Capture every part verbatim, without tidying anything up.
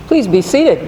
Please be seated.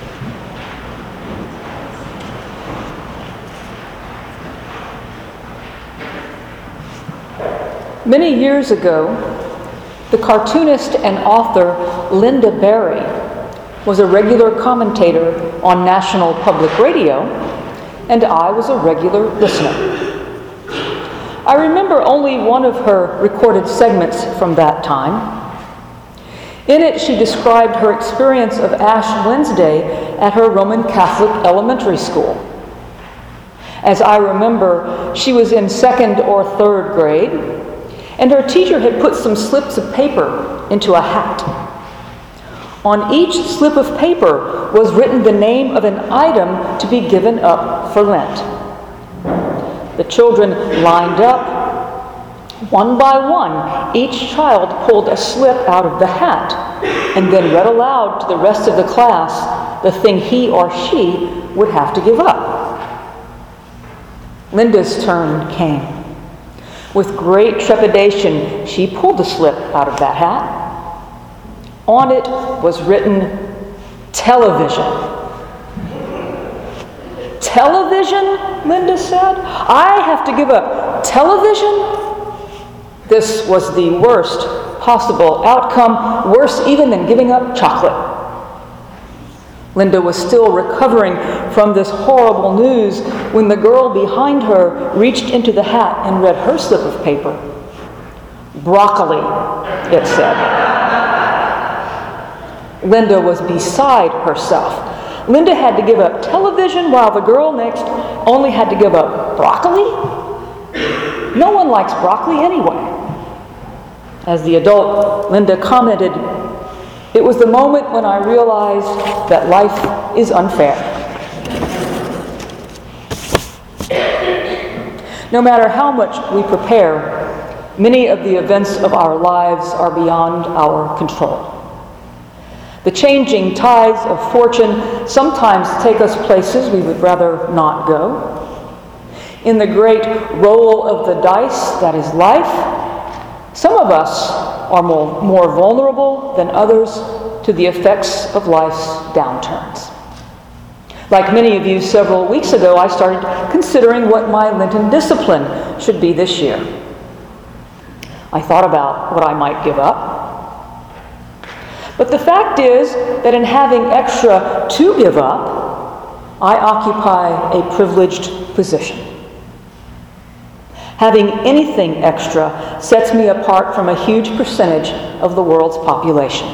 Many years ago, the cartoonist and author Lynda Barry was a regular commentator on National Public Radio, and I was a regular listener. I remember only one of her recorded segments from that time. In it, she described her experience of Ash Wednesday at her Roman Catholic elementary school. As I remember, she was in second or third grade, and her teacher had put some slips of paper into a hat. On each slip of paper was written the name of an item to be given up for Lent. The children lined up. One by one, each child pulled a slip out of the hat and then read aloud to the rest of the class the thing he or she would have to give up. Linda's turn came. With great trepidation, she pulled the slip out of that hat. On it was written, television. Television, Linda said? I have to give up television? This was the worst possible outcome, worse even than giving up chocolate. Linda was still recovering from this horrible news when the girl behind her reached into the hat and read her slip of paper. Broccoli, it said. Linda was beside herself. Linda had to give up television while the girl next only had to give up broccoli? No one likes broccoli anyway. As the adult, Linda commented, "It was the moment when I realized that life is unfair." No matter how much we prepare, many of the events of our lives are beyond our control. The changing tides of fortune sometimes take us places we would rather not go. In the great roll of the dice that is life, some of us are more, more vulnerable than others to the effects of life's downturns. Like many of you, several weeks ago, I started considering what my Lenten discipline should be this year. I thought about what I might give up. But the fact is that in having extra to give up, I occupy a privileged position. Having anything extra sets me apart from a huge percentage of the world's population.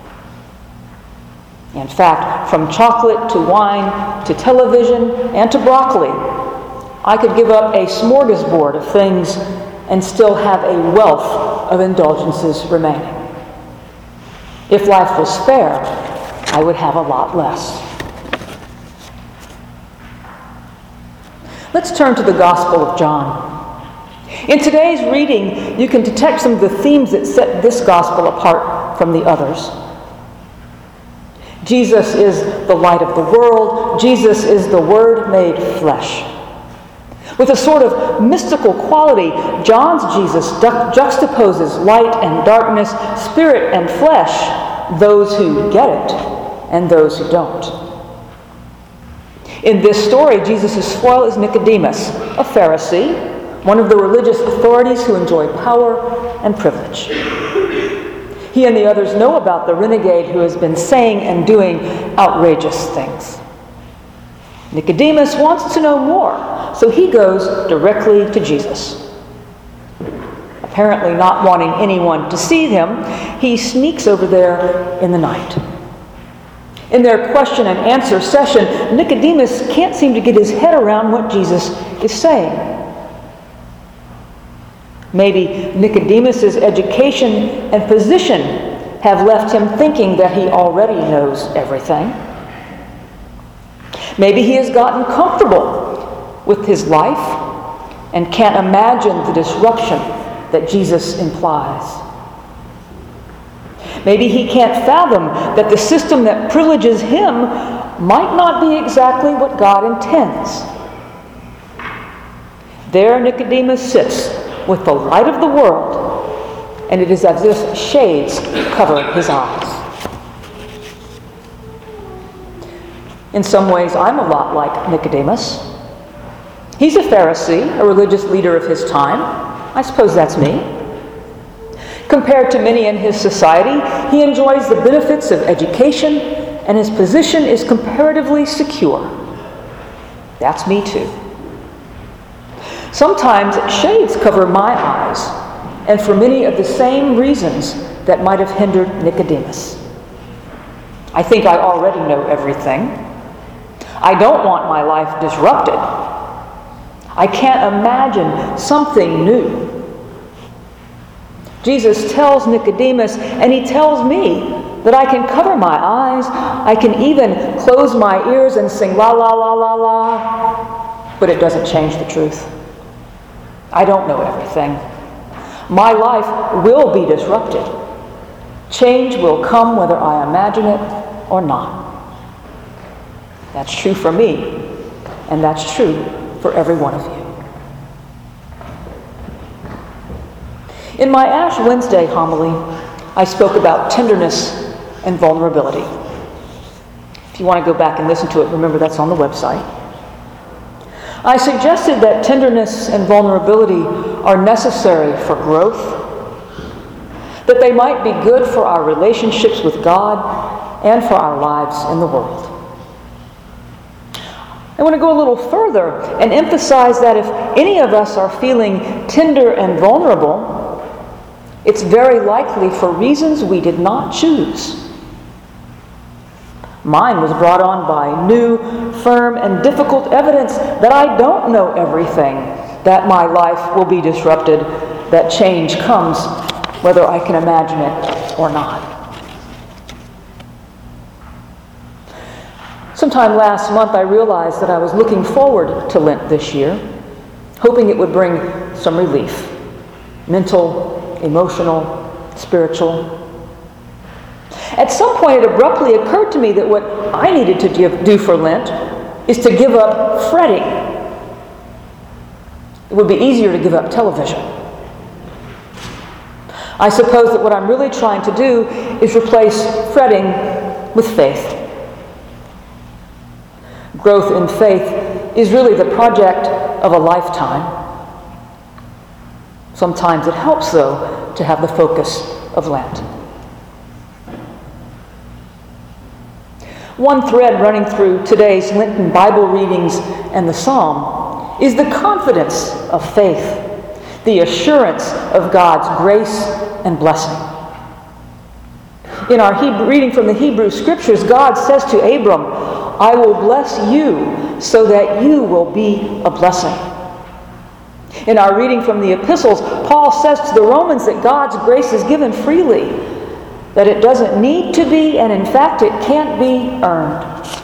In fact, from chocolate to wine to television and to broccoli, I could give up a smorgasbord of things and still have a wealth of indulgences remaining. If life was fair, I would have a lot less. Let's turn to the Gospel of John. In today's reading, you can detect some of the themes that set this gospel apart from the others. Jesus is the light of the world. Jesus is the Word made flesh. With a sort of mystical quality, John's Jesus du- juxtaposes light and darkness, spirit and flesh, those who get it and those who don't. In this story, Jesus' foil is Nicodemus, a Pharisee, one of the religious authorities who enjoy power and privilege. He and the others know about the renegade who has been saying and doing outrageous things. Nicodemus wants to know more, so he goes directly to Jesus. Apparently not wanting anyone to see him, he sneaks over there in the night. In their question and answer session, Nicodemus can't seem to get his head around what Jesus is saying. Maybe Nicodemus's education and position have left him thinking that he already knows everything. Maybe he has gotten comfortable with his life and can't imagine the disruption that Jesus implies. Maybe he can't fathom that the system that privileges him might not be exactly what God intends. There Nicodemus sits with the light of the world, and it is as if shades cover his eyes. In some ways, I'm a lot like Nicodemus. He's a Pharisee, a religious leader of his time. I suppose that's me. Compared to many in his society, he enjoys the benefits of education, and his position is comparatively secure. That's me too. Sometimes shades cover my eyes, and for many of the same reasons that might have hindered Nicodemus. I think I already know everything. I don't want my life disrupted. I can't imagine something new. Jesus tells Nicodemus, and he tells me, that I can cover my eyes, I can even close my ears and sing la la la la la, but it doesn't change the truth. I don't know everything. My life will be disrupted. Change will come whether I imagine it or not. That's true for me, and that's true for every one of you. In my Ash Wednesday homily, I spoke about tenderness and vulnerability. If you want to go back and listen to it, remember that's on the website. I suggested that tenderness and vulnerability are necessary for growth, that they might be good for our relationships with God and for our lives in the world. I want to go a little further and emphasize that if any of us are feeling tender and vulnerable, it's very likely for reasons we did not choose. Mine was brought on by new, firm, and difficult evidence that I don't know everything, that my life will be disrupted, that change comes whether I can imagine it or not. Sometime last month, I realized that I was looking forward to Lent this year, hoping it would bring some relief, mental, emotional, spiritual. At some point, it abruptly occurred to me that what I needed to give, do for Lent is to give up fretting. It would be easier to give up television. I suppose that what I'm really trying to do is replace fretting with faith. Growth in faith is really the project of a lifetime. Sometimes it helps, though, to have the focus of Lent. One thread running through today's Lenten Bible readings and the Psalm is the confidence of faith, the assurance of God's grace and blessing. In our Hebrew, reading from the Hebrew Scriptures, God says to Abram, "I will bless you so that you will be a blessing." In our reading from the epistles, Paul says to the Romans that God's grace is given freely, that it doesn't need to be, and in fact it can't be earned.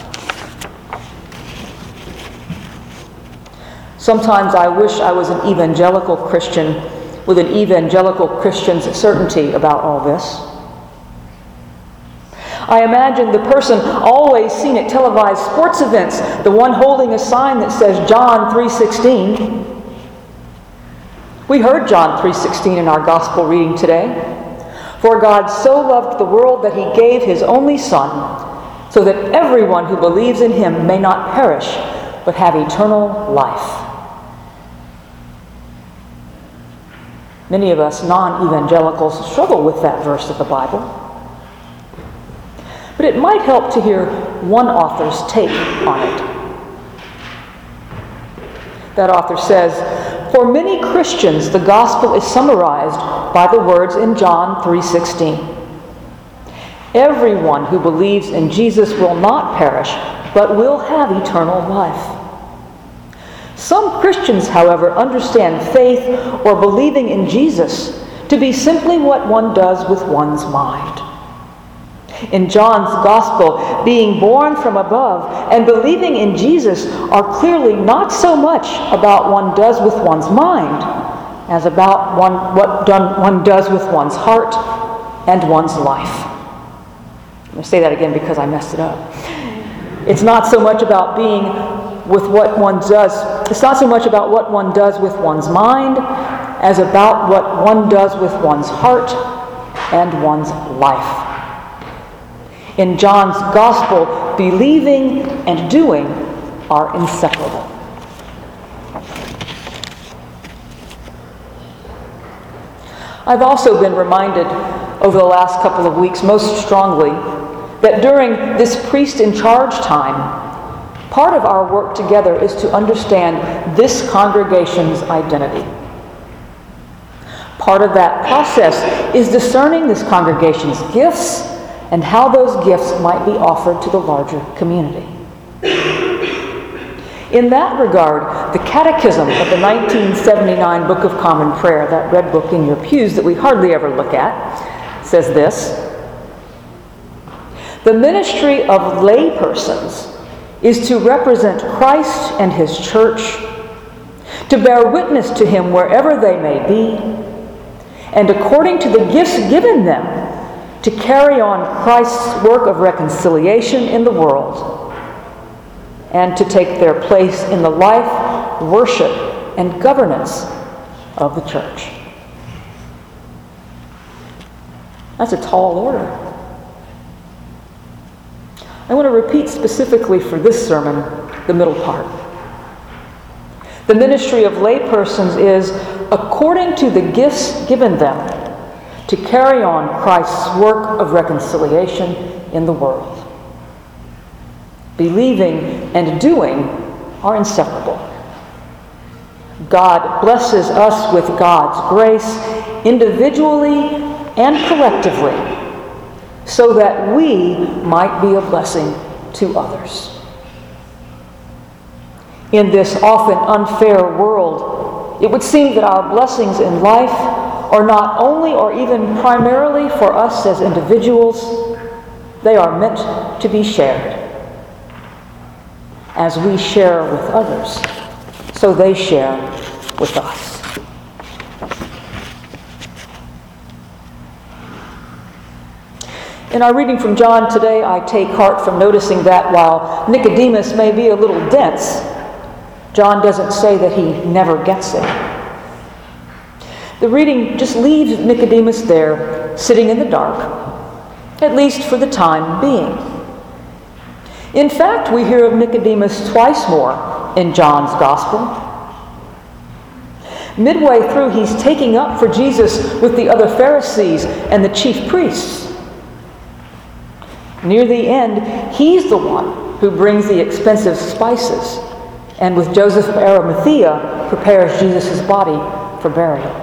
Sometimes I wish I was an evangelical Christian with an evangelical Christian's certainty about all this. I imagine the person always seen at televised sports events, the one holding a sign that says John three sixteen. We heard John three sixteen in our gospel reading today. For God so loved the world that he gave his only Son, so that everyone who believes in him may not perish, but have eternal life. Many of us non-evangelicals struggle with that verse of the Bible. But it might help to hear one author's take on it. That author says, "For many Christians, the gospel is summarized by the words in John three sixteen. Everyone who believes in Jesus will not perish, but will have eternal life. Some Christians, however, understand faith or believing in Jesus to be simply what one does with one's mind. In John's gospel, being born from above and believing in Jesus are clearly not so much about what one does with one's mind as about one, what done, one does with one's heart and one's life." I'm going to say that again because I messed it up. It's not so much about being with what one does, it's not so much about what one does with one's mind as about what one does with one's heart and one's life. In John's gospel, believing and doing are inseparable. I've also been reminded over the last couple of weeks most strongly that during this priest in charge time, part of our work together is to understand this congregation's identity. Part of that process is discerning this congregation's gifts and how those gifts might be offered to the larger community. In that regard, the Catechism of the nineteen seventy-nine Book of Common Prayer, that red book in your pews that we hardly ever look at, says this: the ministry of laypersons is to represent Christ and His church, to bear witness to Him wherever they may be, and according to the gifts given them, to carry on Christ's work of reconciliation in the world, and to take their place in the life, worship, and governance of the church. That's a tall order. I want to repeat specifically for this sermon the middle part. The ministry of laypersons is according to the gifts given them to carry on Christ's work of reconciliation in the world. Believing and doing are inseparable. God blesses us with God's grace individually and collectively so that we might be a blessing to others. In this often unfair world, it would seem that our blessings in life are not only or even primarily for us as individuals, they are meant to be shared. As we share with others, so they share with us. In our reading from John today, I take heart from noticing that while Nicodemus may be a little dense, John doesn't say that he never gets it. The reading just leaves Nicodemus there, sitting in the dark, at least for the time being. In fact, we hear of Nicodemus twice more in John's Gospel. Midway through, he's taking up for Jesus with the other Pharisees and the chief priests. Near the end, he's the one who brings the expensive spices and with Joseph of Arimathea prepares Jesus' body for burial.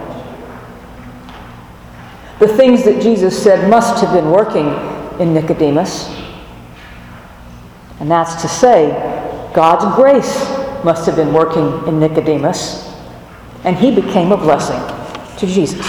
The things that Jesus said must have been working in Nicodemus. And that's to say, God's grace must have been working in Nicodemus, and he became a blessing to Jesus.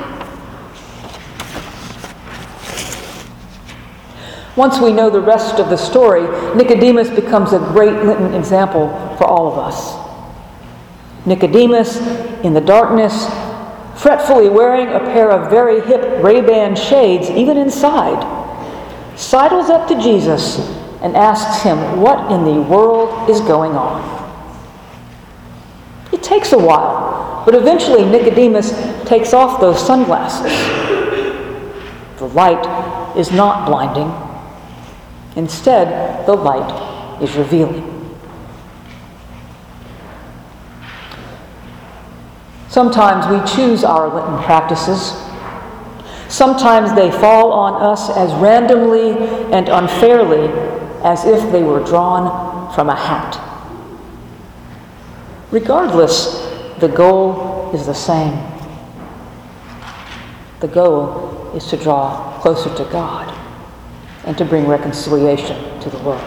Once we know the rest of the story, Nicodemus becomes a great Lenten example for all of us. Nicodemus, in the darkness, fretfully wearing a pair of very hip Ray-Ban shades, even inside, sidles up to Jesus and asks him what in the world is going on. It takes a while, but eventually Nicodemus takes off those sunglasses. The light is not blinding. Instead, the light is revealing. Sometimes we choose our Lenten practices. Sometimes they fall on us as randomly and unfairly as if they were drawn from a hat. Regardless, the goal is the same. The goal is to draw closer to God and to bring reconciliation to the world.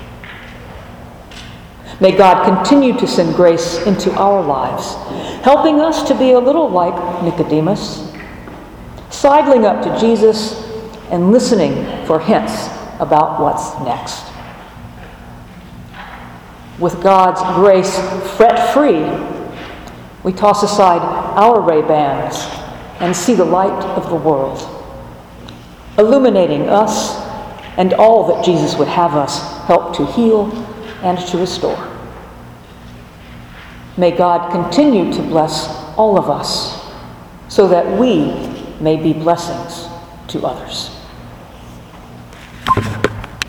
May God continue to send grace into our lives, helping us to be a little like Nicodemus, sidling up to Jesus and listening for hints about what's next. With God's grace fret-free, we toss aside our Ray-Bans and see the light of the world, illuminating us and all that Jesus would have us help to heal and to restore. May God continue to bless all of us so that we may be blessings to others.